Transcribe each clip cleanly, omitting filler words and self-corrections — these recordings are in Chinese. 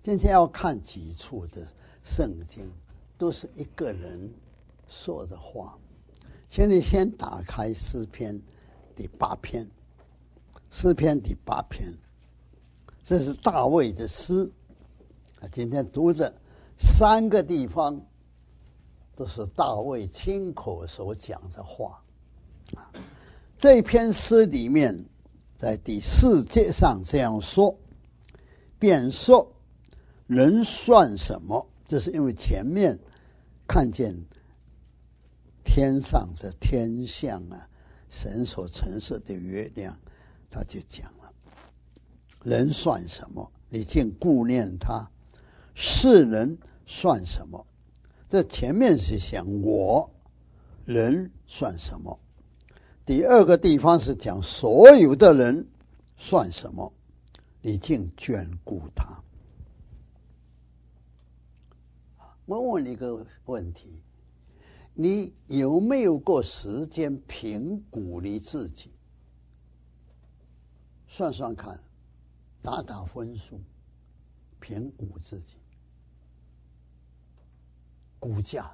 今天要看几处的圣经，都是一个人说的话。请你先打开诗篇第8篇，诗篇第8篇，这是大卫的诗。今天读的3个地方都是大卫亲口所讲的话。这篇诗里面，在第4节上这样说：便说人算什么？这是因为前面看见天上的天象啊，神所陈设的月亮，他就讲了：人算什么？你竟顾念他；世人算什么？这前面是讲我，人算什么？第2个地方是讲所有的人算什么？你竟眷顾他。我问你一个问题：你有没有过时间评估你自己？算算看，打打分数，评估自己，估价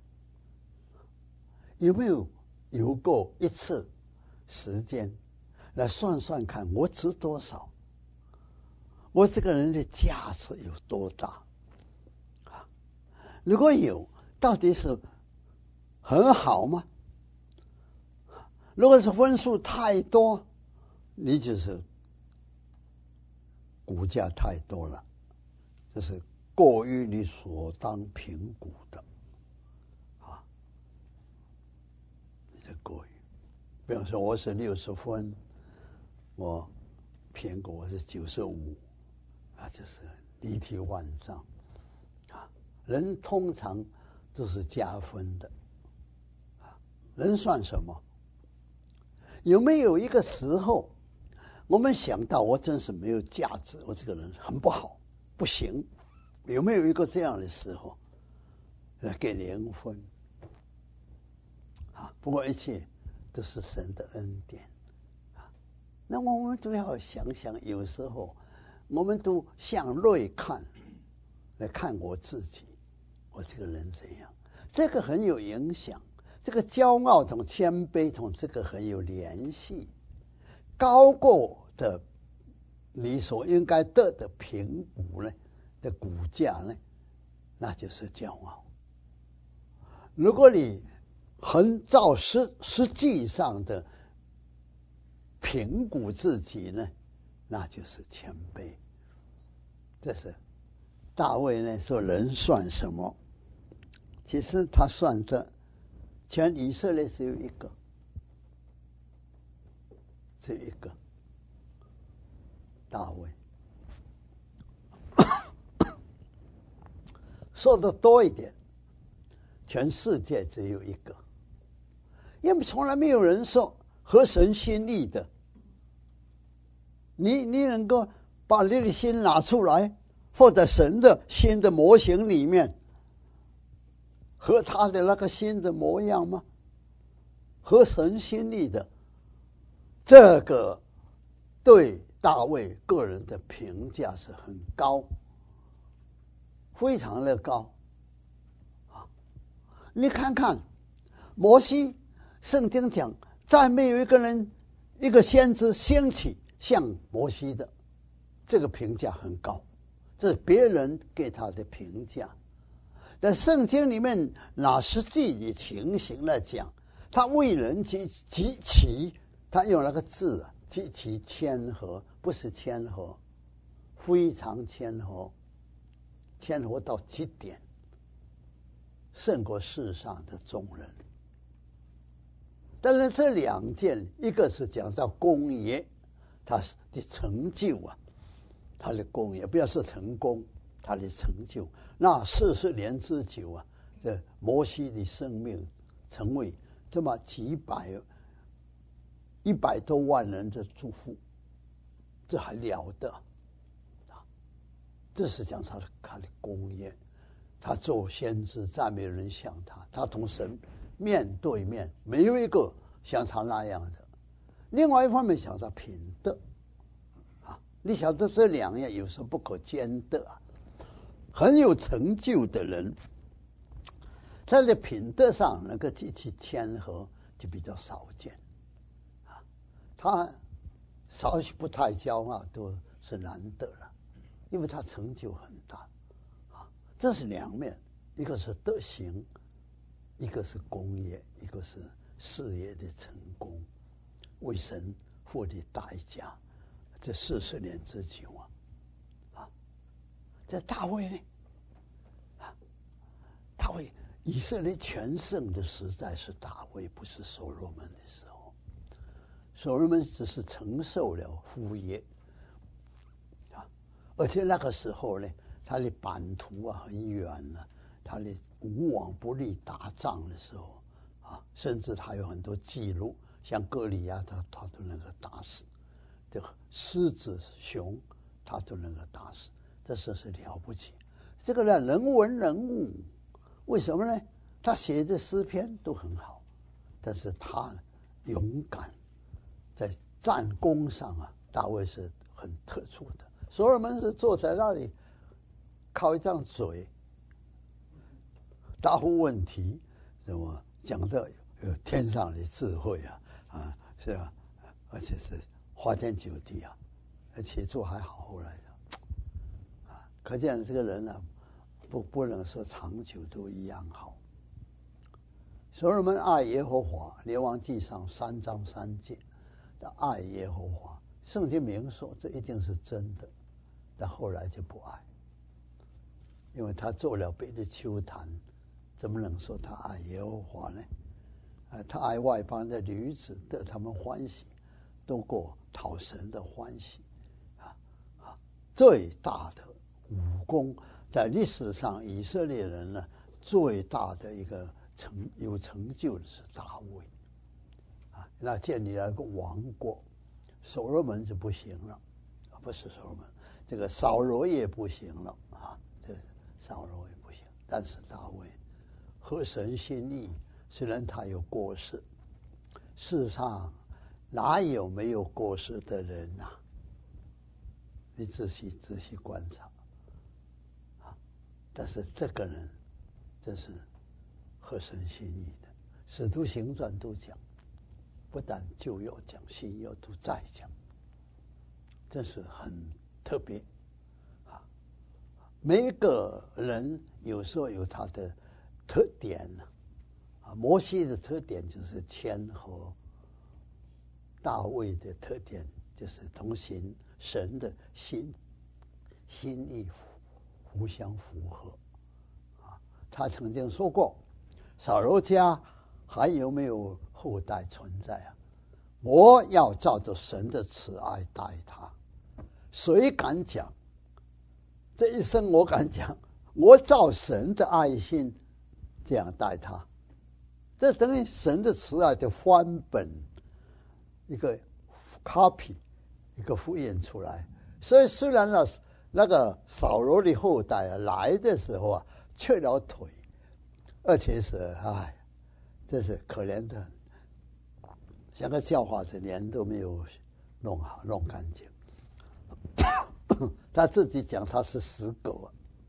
有没有过一次时间来算算看，我值多少？我这个人的价值有多大？如果有，到底是很好吗？如果是分数太多，你就是估价太多了，这是过于你所当评估的你的过于。比方说我是60分，我评估我是95，就是离题万丈。人通常都是加分的。人算什么？有没有一个时候我们想到我真是没有价值，我这个人很不好，不行？有没有一个这样的时候来给0分？不过一切都是神的恩典。那我们都要想想，有时候我们都向内看，来看我自己，我这个人怎样？这个很有影响。这个骄傲同谦卑同这个很有联系。高过的你所应该得的评估呢的股价呢，那就是骄傲。如果你很照实际上的评估自己呢，那就是谦卑。这是大卫呢说人算什么？其实他算的全以色列只有一个，只有一个大卫。说的多一点，全世界只有一个，因为从来没有人说合神心意的。你能够把你的心拿出来，放在神的心的模型里面，和他的那个心的模样吗？合神心意的，这个对大卫个人的评价是很高，非常的高。你看看摩西，圣经讲再没有一个人一个先知兴起像摩西的，这个评价很高，这是别人给他的评价。在圣经里面拿实际的情形来讲，他为人极其，他用那个字极其谦和，不是谦和，非常谦和，谦和到极点，胜过世上的众人。但是这2件，一个是讲到功业，他的成就他的功业，不要说成功，他的成就，那40年之久这摩西的生命成为这么100多万人的祝福，这还了得这是讲他的功业。他做先知再没有人像他同神面对面，没有一个像他那样的。另外一方面想到品德你晓得这2样有时候不可兼得很有成就的人，他的品德上能够去谦和，就比较少见。他稍许不太骄傲都是难得了，因为他成就很大。这是两面，一个是德行，一个是功业，一个是事业的成功，为神付的代价。这40年之久这大卫呢？大卫以色列全盛的时代是大卫，不是所罗门的时候。所罗门只是承受了父业而且那个时候呢，他的版图很远了，他的无往不利打仗的时候甚至他有很多记录，像歌利亚他都能够打死。这个狮子熊他都能够打死，这是了不起。这个人文人物，为什么呢？他写的诗篇都很好，但是他勇敢，在战功上大卫是很特殊的。所罗门是坐在那里，靠一张嘴答复问题，什么讲的有天上的智慧是吧？而且是花天酒地写作还好，后来可见这个人不能说长久都一样好。所罗门爱耶和华，列王纪上3章3节的爱耶和华，圣经明说这一定是真的，但后来就不爱，因为他做了别的丘坛，怎么能说他爱耶和华呢？他爱外邦的女子，得他们欢喜，多过讨神的欢喜最大的武功，在历史上以色列人呢，最大的一个有成就的是大卫那建立了一个王国。所罗门就不行了不是所罗门，这个扫罗也不行了这扫罗也不行。但是大卫合神心意，虽然他有过失，世上哪有没有过失的人你仔细观察但是这个人这是合神心意的。使徒行传都讲，不但旧约讲，新约都在讲，这是很特别每一个人有时候有他的特点摩西的特点就是谦和，大卫的特点就是同行神的心意互相符合他曾经说过，扫罗家还有没有后代存在我要照着神的慈爱待他。谁敢讲？这一生我敢讲，我照神的爱心这样待他，这等于神的慈爱的翻本，一个 copy， 一个复印出来。所以虽然那个扫罗的后代来的时候缺了腿，而且是这是可怜的，像个笑话子，脸都没有弄好弄干净。他自己讲他是死狗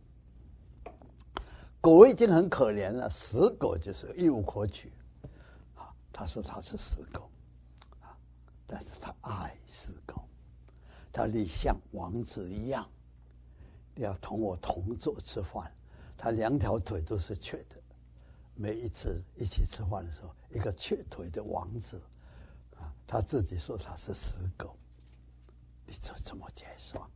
狗已经很可怜了，死狗就是一无可取他说他是死狗但是他爱死狗，他得像王子一样要同我同坐吃饭，他2条腿都是缺的。每一次一起吃饭的时候，一个缺腿的王子他自己说他是死狗，你怎么解说？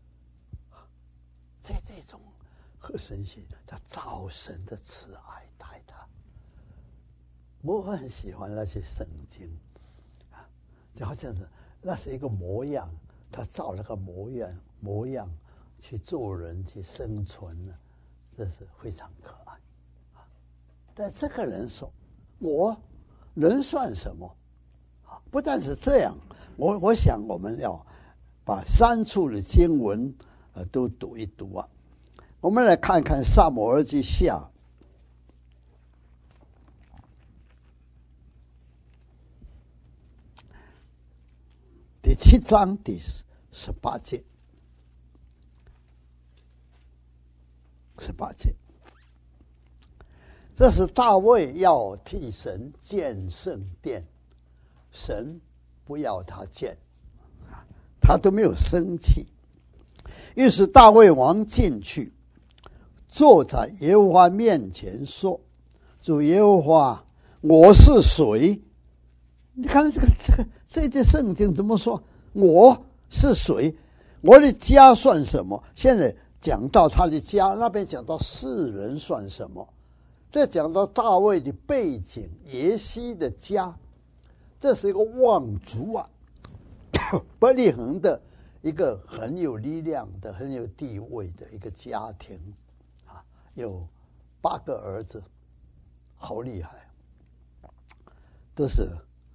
在这种合神心，他照神的慈爱待他。我很喜欢那些圣经就好像是那是一个模样，他照那个模样去做人去生存这是非常可爱但这个人说，我能算什么？不但是这样，我想我们要把3处的经文都读一读我们来看看撒母耳记下第7章第18节。 38节。这是大卫要替神建圣殿，神不要他建，他都没有生气。于是大卫王进去，坐在耶和华面前说：“主耶和华，我是谁？”你看这节圣经怎么说？我是谁？我的家算什么？现在讲到他的家，那边讲到世人算什么？这讲到大卫的背景，耶西的家，这是一个望族啊，伯利恒的一个很有力量的、很有地位的一个家庭啊，有8个儿子，好厉害，都是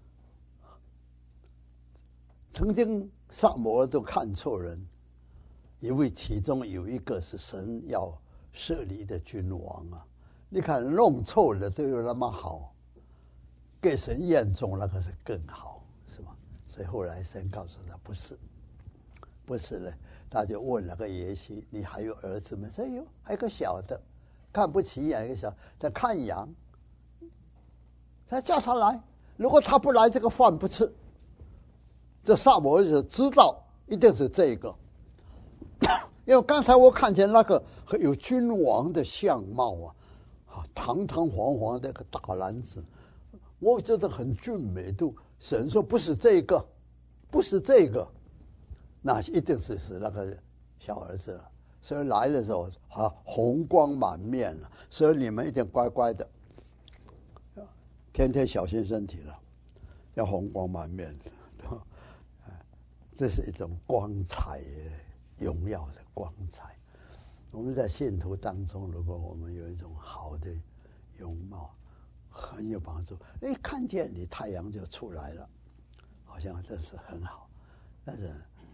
曾经撒母耳都看错人，因为其中有一个是神要设立的君王啊。你看弄错了都有那么好，给神验中那个是更好，是吧？所以后来神告诉他不是呢，他就问那个耶西：“你还有儿子吗？”说有，还有个小的，看不起眼，一个小在看羊。他叫他来，如果他不来，这个饭不吃。这撒母耳就知道一定是这个，因为刚才我看见那个有君王的相貌啊，堂堂皇皇的一个大男子，我觉得很俊美度。神说不是这个，不是这个，那一定是那个小儿子了。所以来的时候红光满面了。所以你们一定乖乖的，天天小心身体了，要红光满面的。这是一种光彩，荣耀的光彩。我们在信徒当中，如果我们有一种好的容貌，很有帮助。看见你太阳就出来了，好像这是很好。但是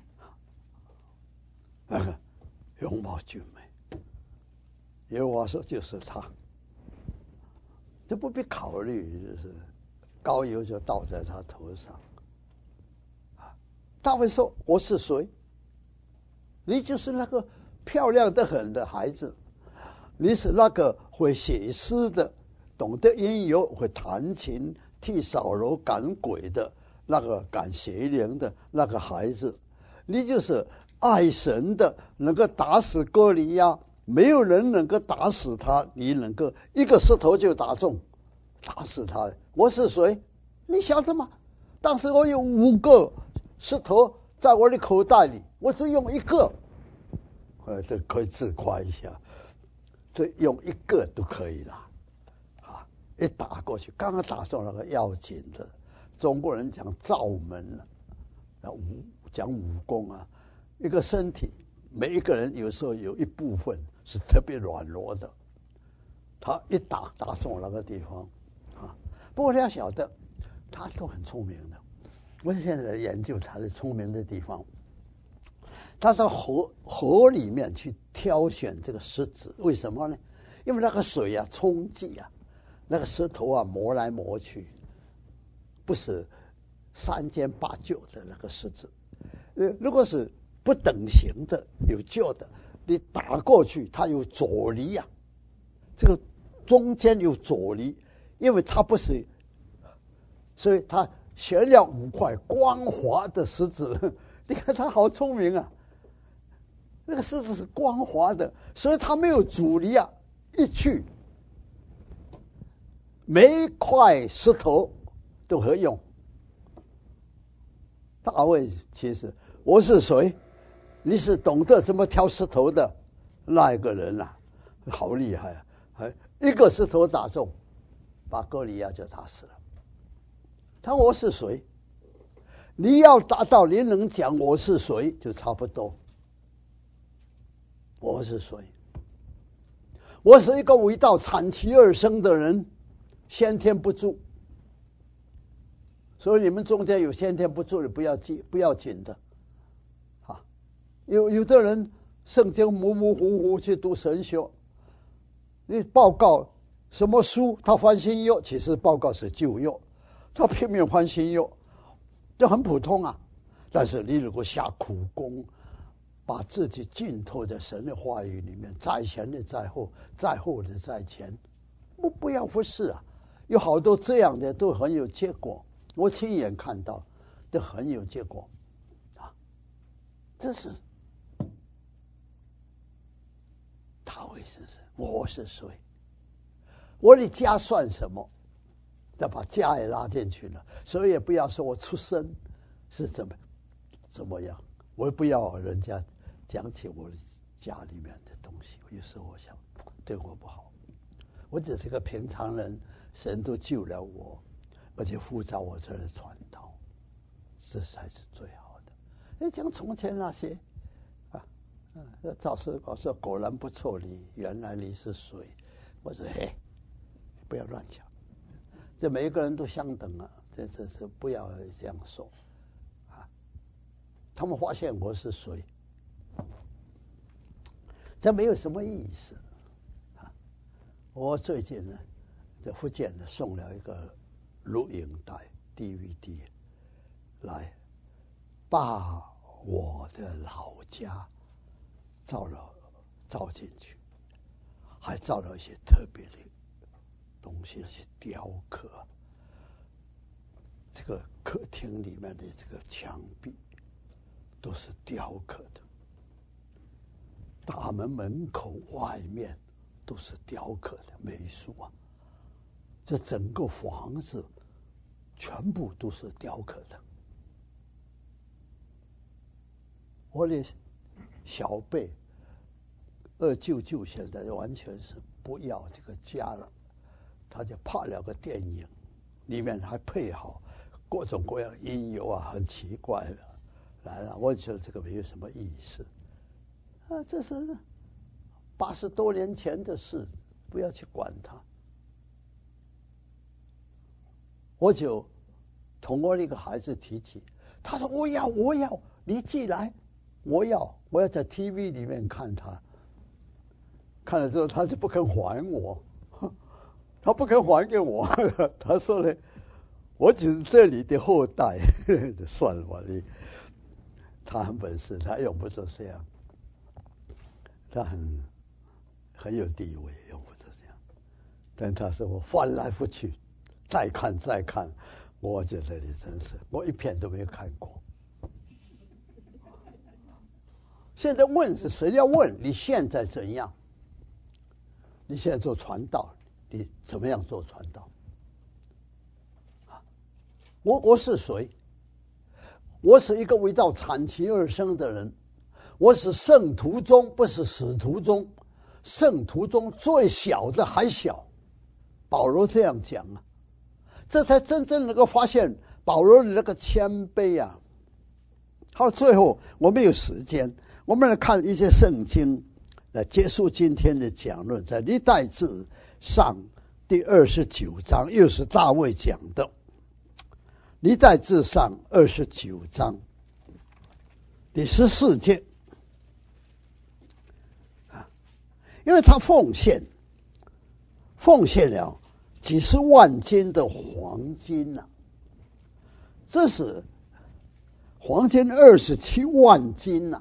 那个容貌俊美，耶和华说就是他，这不必考虑，就是膏油就倒在他头上。大卫说：“我是谁？你就是那个漂亮得很的孩子，你是那个会写诗的，懂得音乐，会弹琴，替扫罗赶鬼的那个赶邪灵的那个孩子，你就是爱神的，能够打死歌利亚，没有人能够打死他，你能够一个石头就打中，打死他。我是谁？你晓得吗？当时我有5个。”石头在我的口袋里，我只用1个，这可以自夸一下，这用1个都可以了，啊！一打过去，刚刚打中那个要紧的，中国人讲灶门了，讲武功啊，一个身体，每一个人有时候有一部分是特别软弱的，他一打中那个地方，啊！不过你要晓得，他都很聪明的。我现在研究他的聪明的地方，他到河里面去挑选这个石子，为什么呢？因为那个水啊冲击啊，那个石头啊磨来磨去，不是3尖8臼的那个石子。如果是不等形的有臼的，你打过去它有阻力啊，这个中间有阻力，因为它不是，所以它选了5块光滑的石子，你看他好聪明啊！那个石子是光滑的，所以它没有阻力啊，一去，每一块石头都可以用。大卫其实我是谁？你是懂得怎么挑石头的那一个人啊，好厉害啊！一个石头打中，把歌利亚就打死了。他说我是谁？你要达到你能讲我是谁就差不多。我是谁？我是一个伟大产其而生的人，先天不足。所以你们中间有先天不足的不要紧的，啊，有的人圣经模模糊糊去读神学，你报告什么书他翻新约，其实报告是旧约。他拼命翻新约，这很普通啊。但是你如果下苦功， 把自己浸透在神的话语里面，在前的在后，在后的在前，不要忽视啊！有好多这样的都很有结果，我亲眼看到，都很有结果，啊！这是大卫先生，我是谁？我的家算什么？要把家也拉进去了，所以也不要说我出生是怎么样，我也不要人家讲起我的家里面的东西。有时候我想，对我不好，我只是个平常人，神都救了我，而且呼召我这儿传道，这才是最好的。讲从前那些赵师傅说果然不错，原来你是谁？我说嘿，不要乱讲，这每一个人都相等啊，这不要这样说啊。他们发现我是谁，这没有什么意思啊。我最近呢，在福建呢送了一个录影带 DVD 来，把我的老家照进去，还照了一些特别的东西，那些雕刻。这个客厅里面的这个墙壁都是雕刻的，大门门口外面都是雕刻的美术啊。这整个房子全部都是雕刻的。我的小辈二舅舅现在完全是不要这个家了，他就拍了个电影，里面还配好各种各样音乐啊，很奇怪的来了。我觉得这个没有什么意思啊，这是80多年前的事，不要去管它。我就同我那个孩子提起，他说我要，你寄来，我要在 TV 里面看他。看了之后，他就不肯还我，他不肯还给我。他说呢，我只是这里的后代，算了吧你。他很本事，他用不着这样，他很有地位，用不着这样。但他说我翻来覆去，再看，我觉得你真是，我一片都没有看过。现在问是谁要问你现在怎样？你现在做传道，你怎么样做传道？我是谁？我是一个为到产期而生的人，我是圣徒中，不是使徒中，圣徒中最小的还小。保罗这样讲啊，这才真正能够发现保罗的那个谦卑啊。好，最后我们有时间，我们来看一些圣经。来结束今天的讲论，在历代志上第29章，又是大卫讲的。历代志上29章第14节因为他奉献了几十万斤的黄金啊，这是黄金27万斤啊。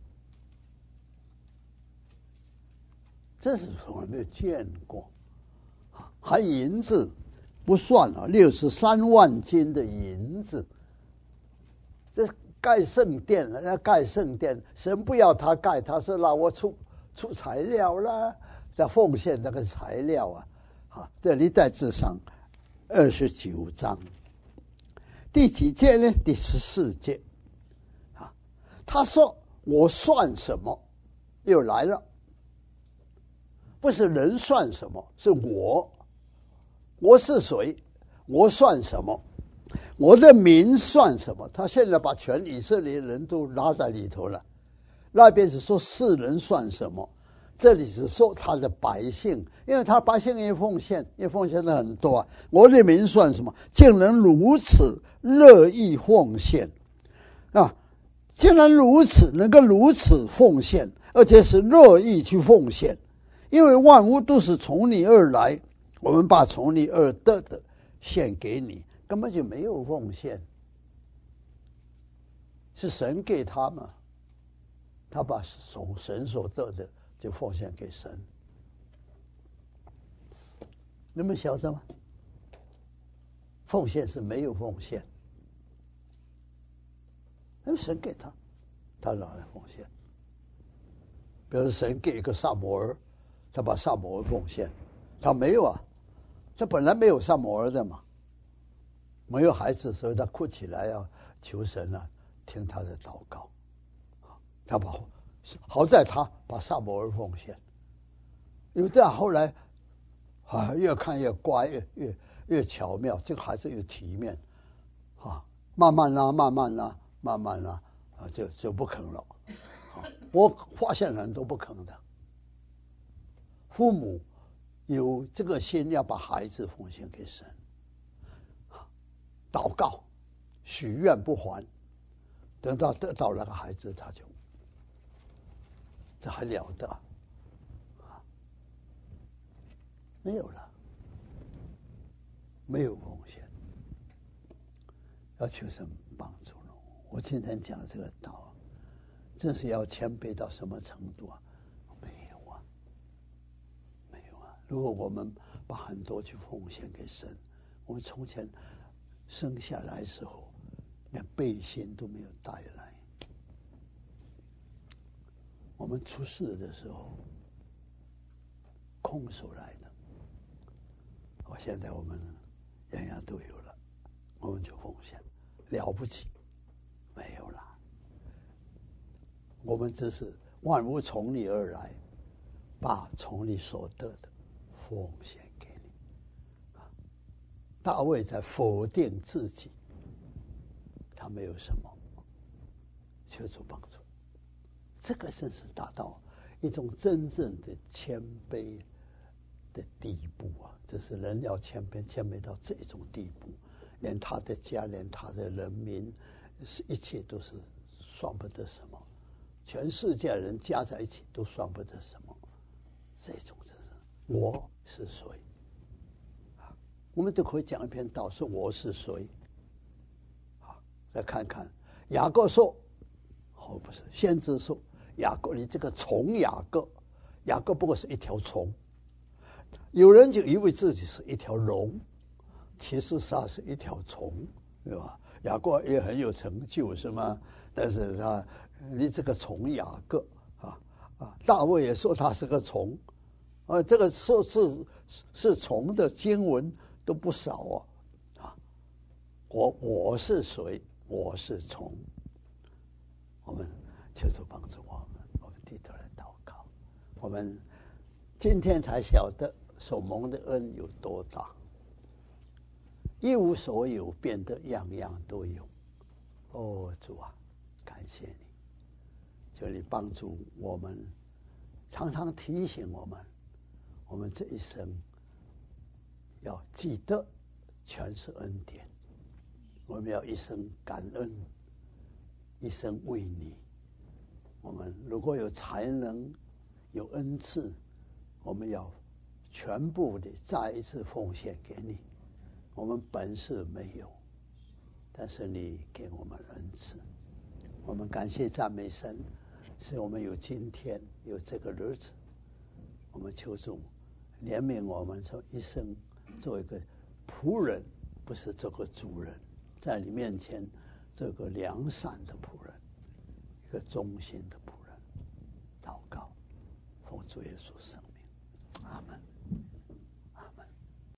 这是从来没有见过，还银子不算啊，63万斤的银子。这盖圣殿了，要盖圣殿，神不要他盖，他说让我出材料啦，要奉献那个材料啊。好，这历代志上29章第几节呢？第14节。他说我算什么？又来了。不是人算什么，是我是谁？我算什么？我的民算什么？他现在把全以色列人都拉在里头了。那边是说世人算什么，这里是说他的百姓，因为他百姓也奉献的很多啊。我的民算什么？竟能如此乐意奉献啊！竟然如此能够如此奉献，而且是乐意去奉献。因为万物都是从你而来，我们把从你而得的献给你，根本就没有奉献，是神给他们。 他把神所得的就奉献给神。你们晓得吗？奉献是没有奉献，因为神给他，他拿来奉献。比如神给一个撒母耳，他把撒母耳奉献，他没有啊，他本来没有撒母耳的嘛，没有孩子，所以他哭起来要求神啊，听他的祷告。他好在他把撒母耳奉献，因为这样后来啊，越看越乖，越巧妙，这个孩子有体面，啊，慢慢啦，啊，就不肯了。我发现人都不肯的。父母有这个心要把孩子奉献给神，祷告、许愿不还，等到得到那个孩子，他就这还了得？没有了，没有奉献，要求神帮助了。我今天讲这个道。这是要谦卑到什么程度啊？没有啊，没有啊。如果我们把很多去奉献给神，我们从前生下来的时候，连背心都没有带来。我们出世的时候，空手来的。现在我们样样都有了，我们就奉献，了不起，没有了。我们只是万物从你而来，把从你所得的奉献给你。大卫在否定自己，他没有什么，求主帮助。这个真是达到一种真正的谦卑的地步啊！这是人要谦卑到这种地步，连他的家，连他的人民，一切都是算不得什么。全世界人加在一起都算不得什么，这种就是我是谁啊？我们都可以讲一篇道，说我是谁啊？来看看雅各说，哦不是，先知说，雅各你这个虫雅各，雅各不过是一条虫，有人就以为自己是一条龙，其实他是一条虫，对吧？雅各也很有成就，是吗？但是你这个虫雅各大卫也说他是个虫，这个是虫的经文都不少啊。我是谁？我是虫。我们求主帮助我们低头来祷告。我们今天才晓得所蒙的恩有多大，一无所有变得样样都有。哦，主啊，感谢你，求你帮助我们，常常提醒我们，我们这一生要记得全是恩典，我们要一生感恩，一生为你。我们如果有才能有恩赐，我们要全部的再一次奉献给你。我们本事没有，但是你给我们恩赐，我们感谢赞美神，使我们有今天有这个日子。我们求主怜悯我们，从一生做一个仆人，不是做个主人，在你面前做个良善的仆人，一个忠心的仆人。祷告，奉主耶稣圣名。